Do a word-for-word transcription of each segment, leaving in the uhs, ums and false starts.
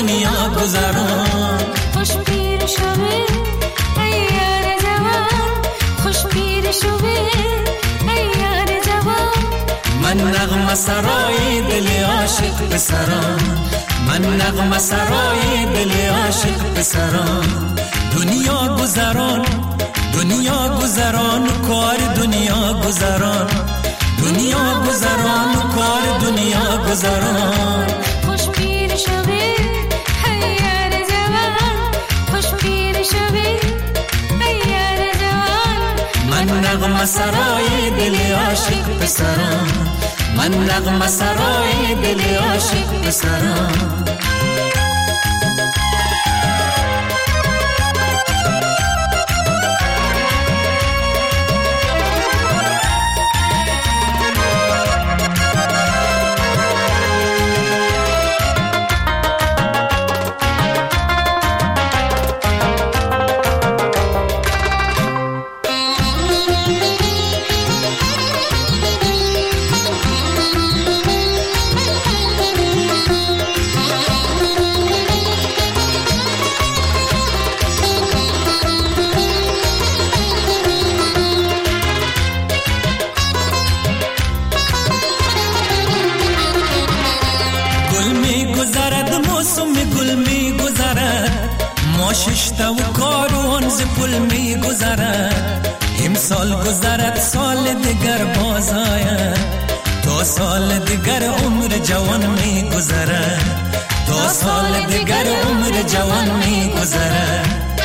دنیا گذران. خوش پیر شوی ای یار جوان، خوش پیر شوی ای یار جوان. من نغمه سرای دل عاشق پسران، من نغمه سرای دل عاشق پسران. دنیا گذران، دنیا گذران، کار دنیا گذران، دنیا گذران، کار دنیا گذران. خوش پیر شوی ای یار جوان، خوش پیر شوی ای یار جوان. من نغمه سرای دل عاشق پسران، من نغمه سرای دل عاشق پسران. گل می گذرد، ماششته و کاروان ز پل می گذرد. امسال گذرد سال دیگر باز آید، تا سال دیگر عمر جوان می گذرد، تا سال دیگر عمر جوان می گذرد.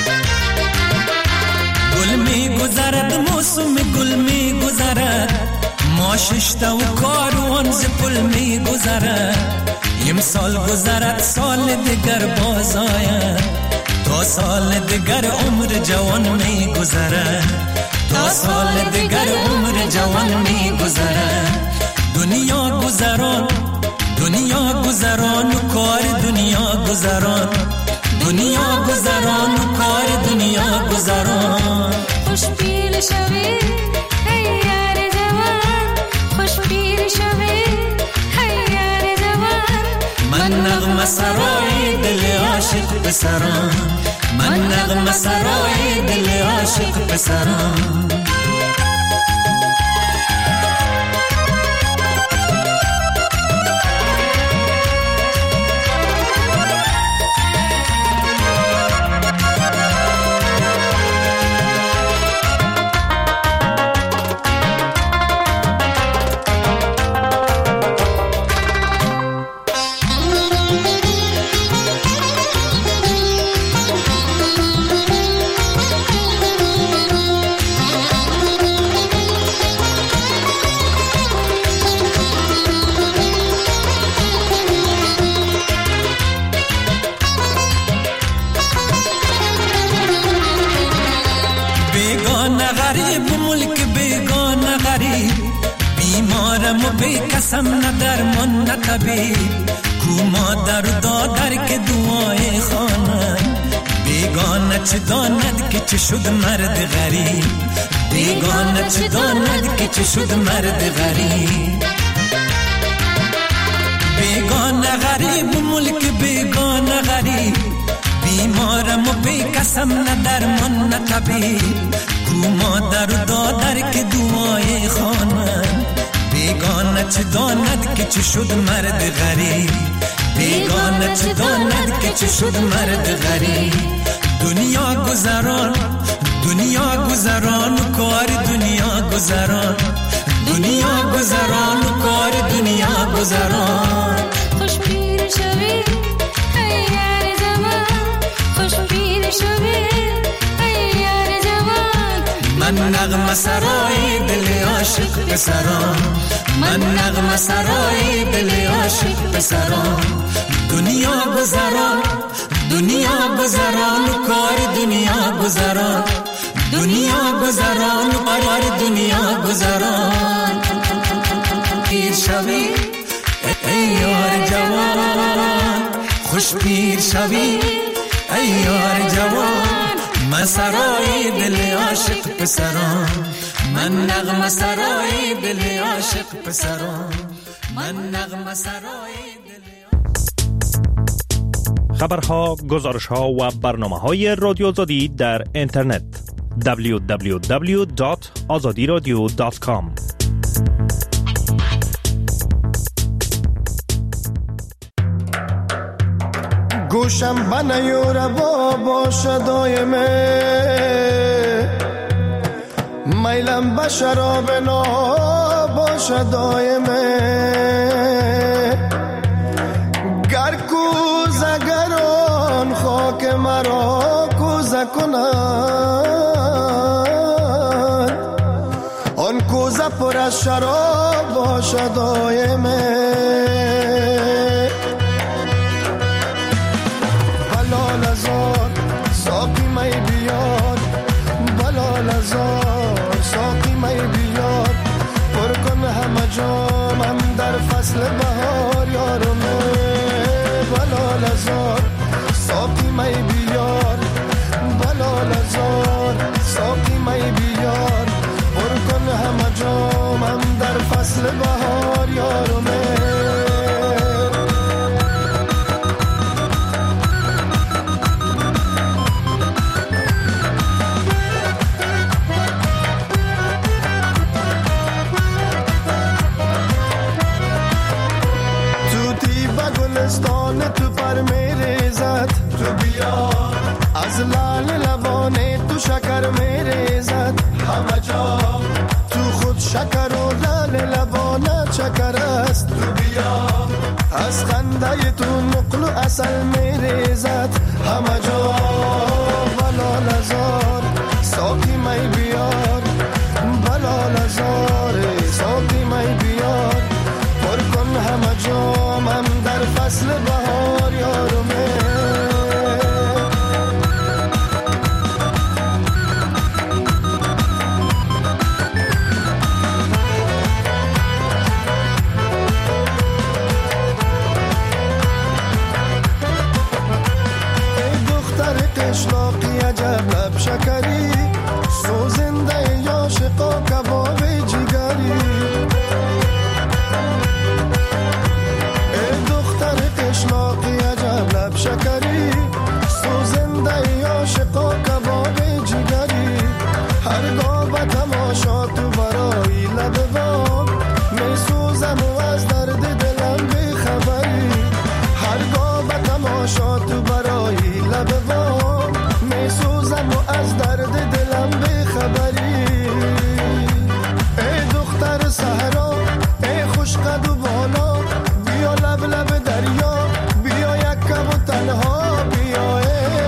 گل می گذرد موسم گل می گذرد، ماششته و کاروان ز پل می گذرد. امسال گذرد سال دیگر باز آید، تا سال دیگر عمر جوان می گذرد، تا سال دیگر عمر جوان می گذرد. دنیا گذران، دنیا گذران، کار دنیا گذران، دنیا گذران، کار دنیا گذران. خوش پیر شوی ای یار جوان، خوش پیر شوی ای یار جوان. من نغمه سرای دل عاشق پسران، من نغمه سرای دل عاشق پسران. غریب ملک بیگانه غریب، بیمارم و بی کسم نه درمان نه طبیب. کو مادر و دادر که دعای خوانند، بیگانه چه داند که چه شد مرد غریب، بیگانه چه داند که چه شد مرد غریب. بیگانه غریب ملک بیگانه غریب، بیمارم و بی کسم نه درمان نه طبیب. کو مادر و دادر که دعای خوانند، بیگانه چه داند که چه شد مرد غریب، بیگانه چه داند که چه شد مرد غریب. دنیا گذران، دنیا گذران، کار دنیا گذران، دنیا گذران، کار دنیا گذران. خوش پیر شوی ای یار جوان، خوش پیر شوی ای یار جوان. من نغمه سرای دل عاشق پسران، من نغمه سرای دل عاشق پسران. دنیا گذران، دنیا گذران، کار دنیا گذران، دنیا گذران، کار دنیا گذران. پیر شوی ای یار جوان، خوش پیر شوی ای یار جوان. من سرای دل عاشق پسران، من نغمه سرای دل عاشق پسران، من نغمه سرای دل عاشق. خبرها، گزارشها و برنامه‌های رادیو آزادی در اینترنت دبلیو دبلیو دبلیو دات آزادی رادیو دات کام. گوشم بنیور با باشه دایمه، میلم به شراب نا باشه دایمه، گر کوزه گران خاک مرا کوزه کنند، آن کوزه پر از شراب باشه دایمه. بلال ازار ساقی می بیار، بلال ازار ساقی می بیار، پر کن همه جامم در فصل بهار یارمه. بلال ازار ساقی می بیار، بلال ازار ساقی می بیار، پر کن همه جامم در فصل بهار یارمه. تو پر میره زد تو بیا، از لال لبانه تو شکر میره زد همه جا، تو خود شکر و لال لبانه چکر است تو بیا، از خنده تو نقل و اصل میره زد همه جا. بلال ازار ساقی می بیار، بلال ازار ساقی می بیار، پر کن همه جامم در فصل بهار یارمه. ای دختر قشلاقی عجب لب شکری، سوزنده یا شقا کباب جگری، قشلاقی عجب لب شکری، سوزنده یا شقا کباب جگری، هرگاه به تماشا تو برای لب بام می سوزم و از درد دلم بی خبری، هرگاه به تماشا تو برای لب بام می سوزم و از درد دلم بی خبری. ای دختر صحرا ای خوش قد و بالا، بیا لب لب دریا، بیا یک کم و تنها بیا،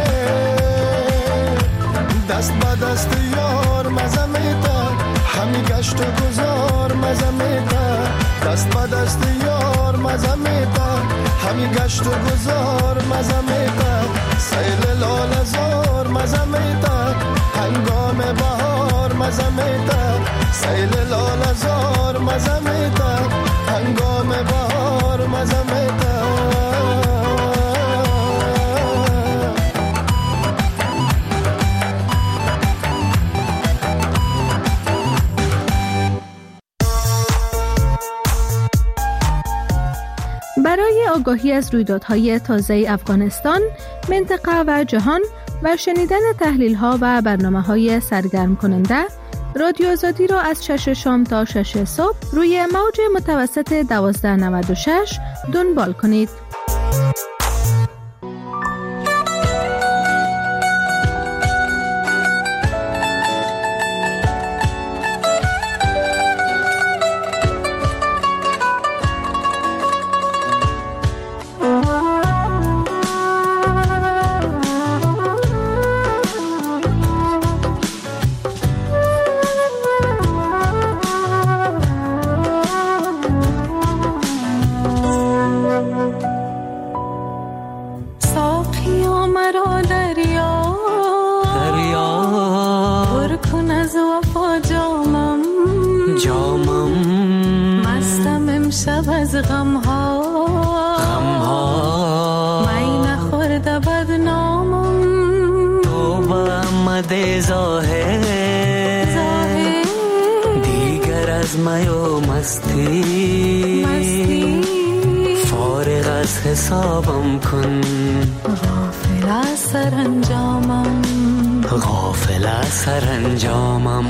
دست با دست یار مزه میده، همی گشت و گذار مزه میده، دست با دست یار مزه میده، همی گشت و گذار مزه میده، سیل لال ازار مزه میده، هنگام بهار مزه میده، سیل لال ازار مزه میده، هنگام بهار مزه میده. برای آگاهی از رویدادهای تازه افغانستان، منطقه و جهان و شنیدن تحلیل‌ها و برنامه‌های سرگرم کننده، رادیو آزادی را از شش شام تا شش صبح روی موج متوسط دوازده نود و شش دنبال کنید. شب از غم ها غم ها می نخورده بدنامم، تو با آمده ظاهر ظاهر دیگر از می و مستی مستی، فارغ از حسابم کن. غافل از سرانجامم، غافل از سرانجامم.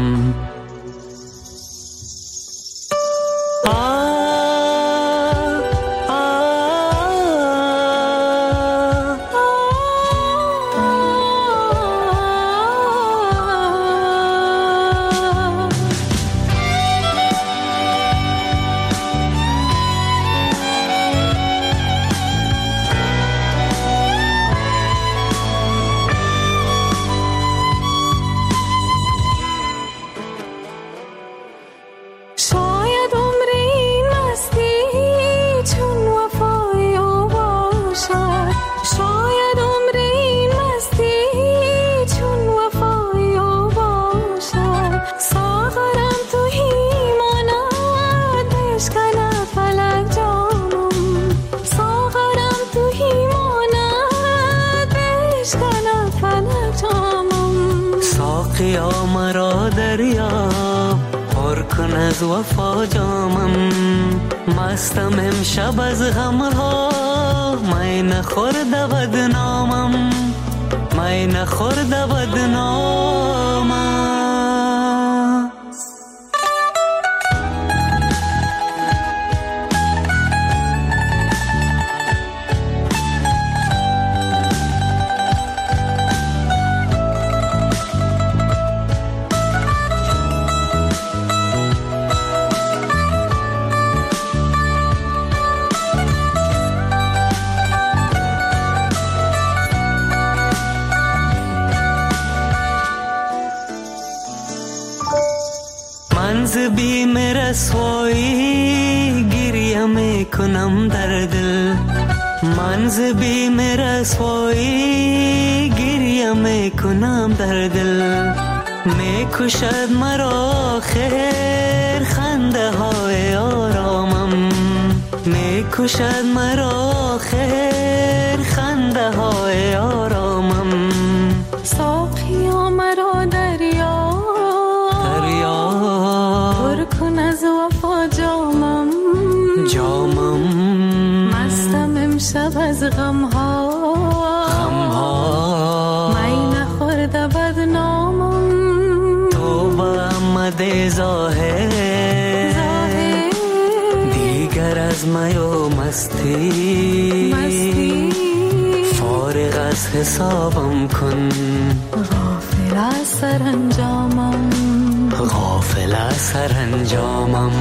ساقیا مرا دریاب، پر کن از وفا جامم. مستم امشب از غمها، می نخورده بدنامم، می نخورده بدنامم. منز بیم رسوایی گریه میکنم در دل. منز بیم رسوایی گریه میکنم در دل. میکشد مرا خیر خنده های آرامم، میکشد مرا خیر خنده های آرامم. ساقیا مرا دریا، پر کن از وفا جامم، جامم. مستم امشب از غمها، غمها. می نخورده بدنامم. تو با آمده ظاهر، ظاهر دیگر از می و مستی، مستی. فارغ از حسابم کن. غافل از سرانجامم، غافل از سرانجامم.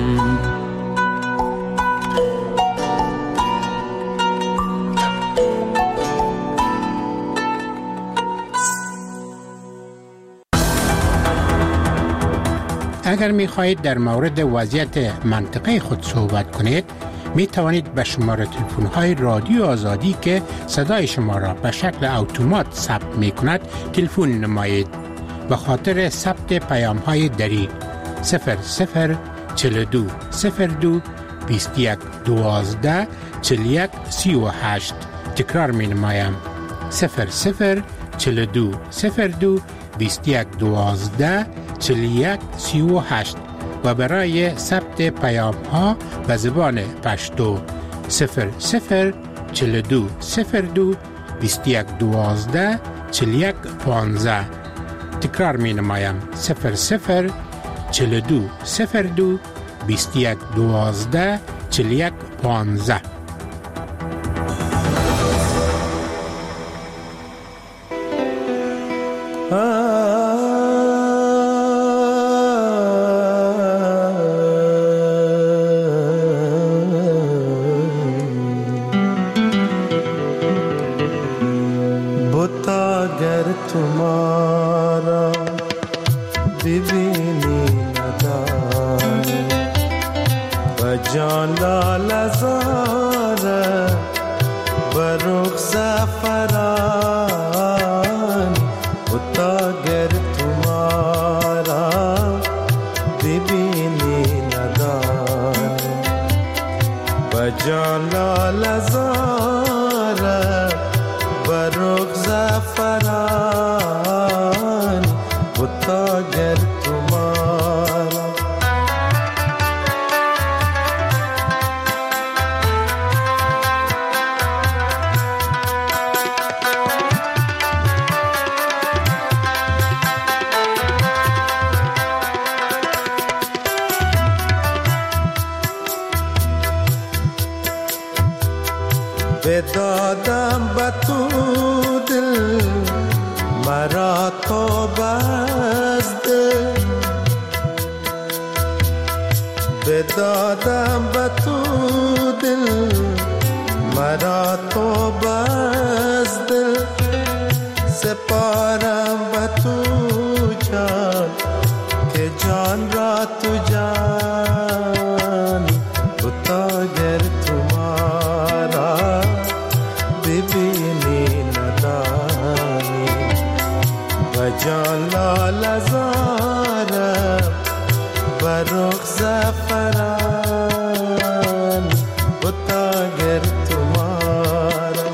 اگر می خواهید در مورد وضعیت منطقه خود صحبت کنید، می توانید به شماره تلفن های رادیو آزادی که صدای شما را به شکل اتومات ثبت می کند تلفن نمایید. به خاطر ثبت پیام های دری صفر صفر چهل و دو صفر دو بیست و یک دوازده چهل و یک سی و هشت. تکرار می نمایم صفر صفر چهل و دو صفر دو بیست و یک دوازده چهل و یک سی و هشت. و برای ثبت پیام ها به زبان پشتو صفر صفر چهل و دو صفر دو بیست و یک دوازده چهل و یک پانزده. تکرار می نمایم صفر صفر چهل و دو صفر دو بیست و یک دوازده چهل و یک پانزده. تو دل مرا تو بزده بدادم به تو دل مرا تو بزده سپارم به تو جان که جان را تو جان بتا گر تو مارا ببینی ندانی و جان لال زارم و رخ زفران بتا گر تو مارا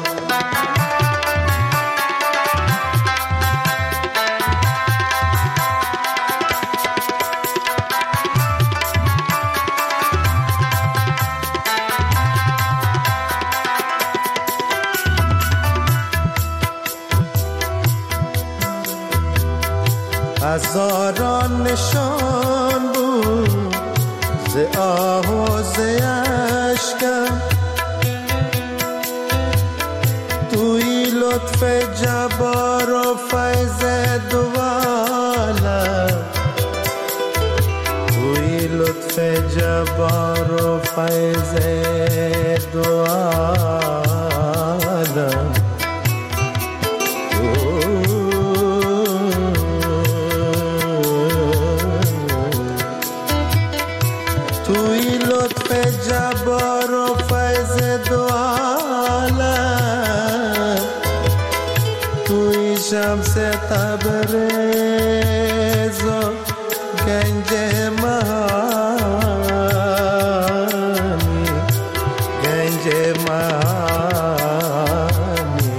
هزاران نشان بود ز آه و ز اشکم توی لطف جبار و فیض دوالم توی لطف جبار و فیض دوالم جبار و فیض دو عالم توی شمس تبریز و گنج مهانی گنج مهانی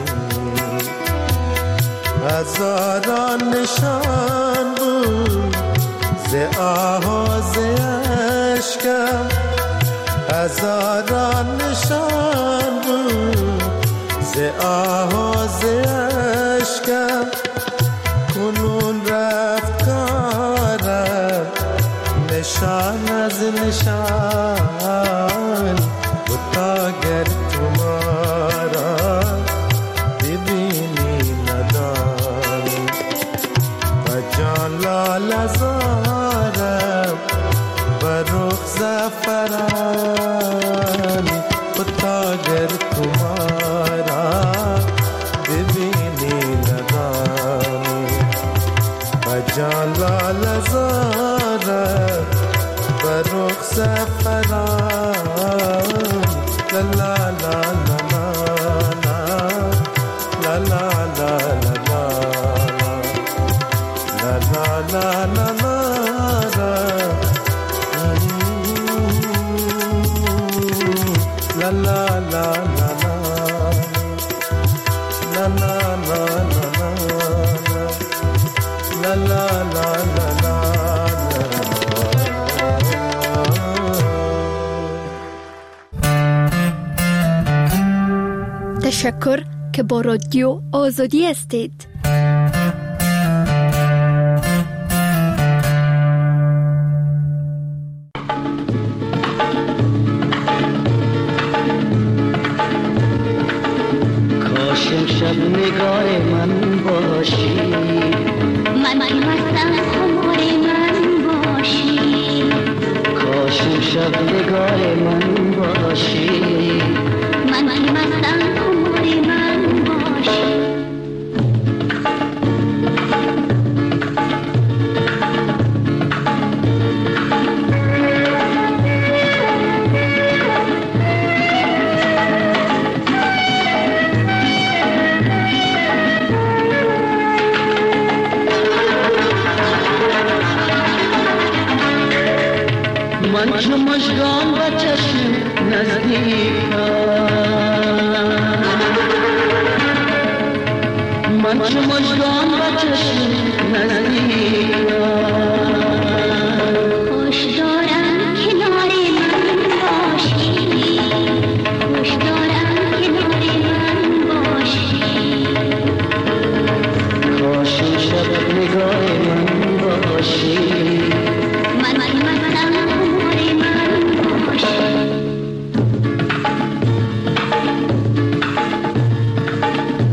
هزاران نشان بود ز آه و ز اشکم هزاران نشان بود ز آه و ز اشکم کنون رفت کارم نشان از نشان بتا گر تو مارا ببینی ندانی و جان لال زارم و رخ زفران بتا گر تو مارا ببینی ندانی و جان لال زارم و رخ زفران لا لا لا لا لا لا لا لا لا لا لا لا La la la la la la la la la la la la la تشکر که با رادیو آزادی هستید. شب نگاه من باشی من مستم خمار من باشی کاش شب نگاه من باشی من مستم خمار من باشی من چو مژگان و چشم نزدیکم من چو مژگان و چشم نزدیکم خوش دارم کنار من باشی خوش دارم کنار من باشی کاش شب نگاه من باشی من مستم خمار من باشی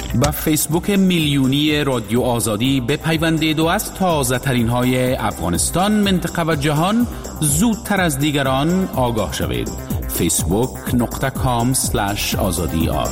و فیسبوک میلیونی رادیو آزادی بپیوندید و از تازه ترین های افغانستان، منطقه و جهان زودتر از دیگران آگاه شوید. فیسبوک نقطه کام سلش آزادی آر.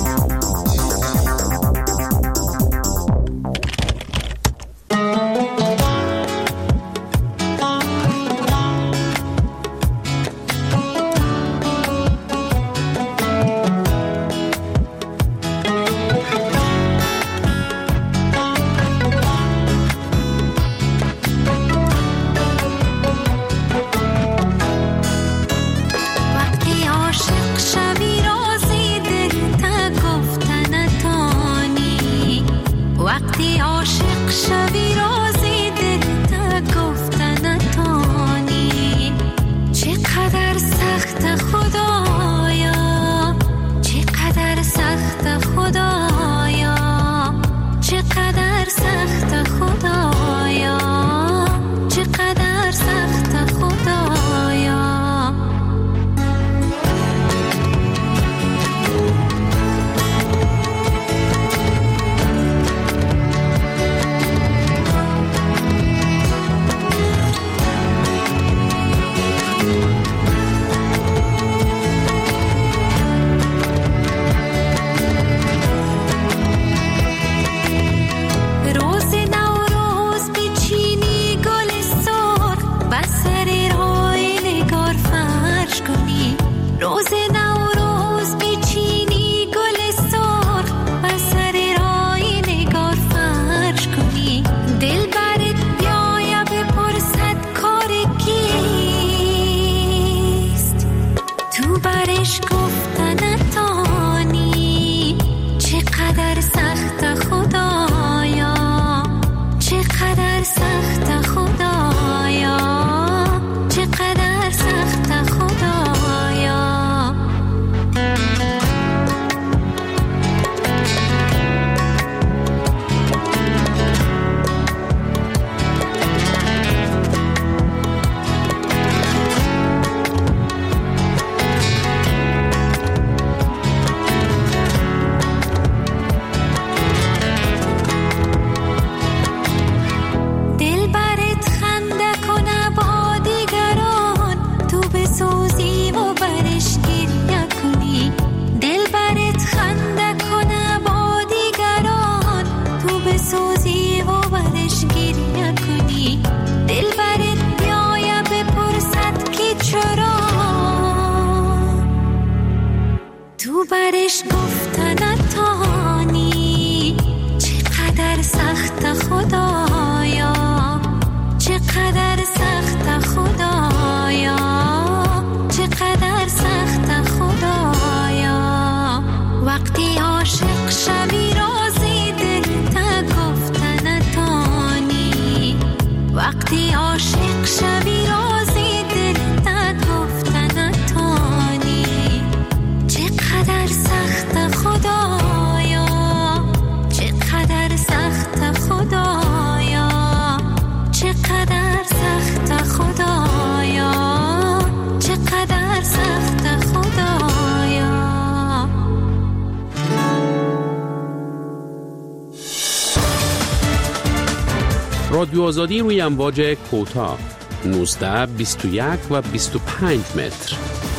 رادیو آزادی روی امواج کوتاه نوزده، بیست و یک و بیست و پنج متر.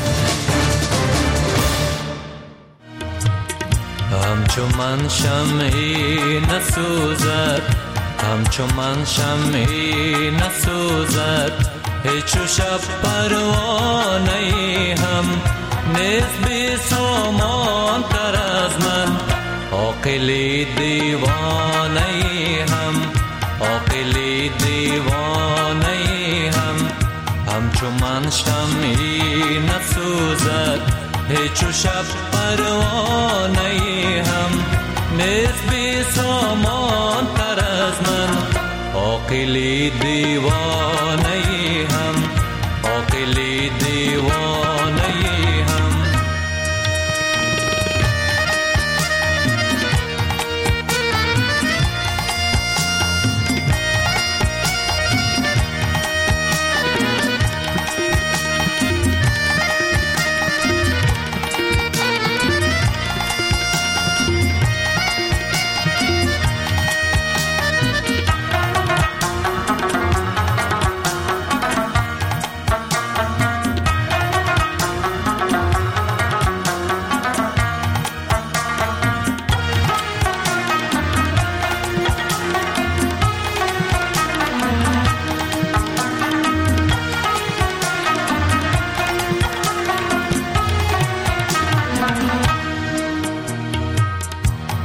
همچو من شمعی نسوزد، همچو من شمعی نسوزد، هیچو شب پروانه‌ای هم نیست بی سامان تر از من. عاقلی دیوانه‌ای هم، عاقلی دیوانه‌ای هم، همچو من شمعی نسوزد، هیچو شب پروانه‌ای هم نیست بی سامان تر از من. عاقلی دیوانه‌ای هم، عاقلی دیوانه‌ای هم.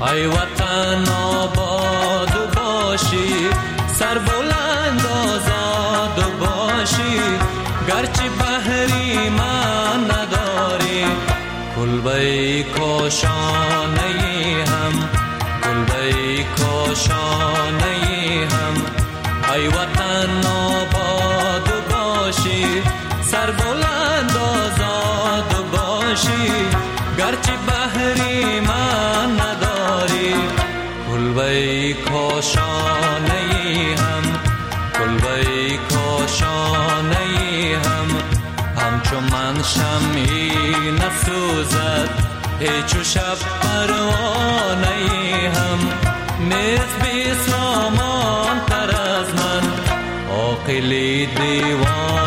ای وطن آباد باشی، سر بلند آزاد باشی، گرچه بحری من نداری، کلبه کاشانه هم، کلبه کاشانه هم. ای وطن آباد باشی، سر بلند آزاد باشی، گرچه بحری من نداری، کلبه کاشانه هم، کلبه کاشانه هم. همچو من شمعی نسوزد، هیچ و شب پروانه هم، نیست بی سامان تر از من عاقلی دیوان.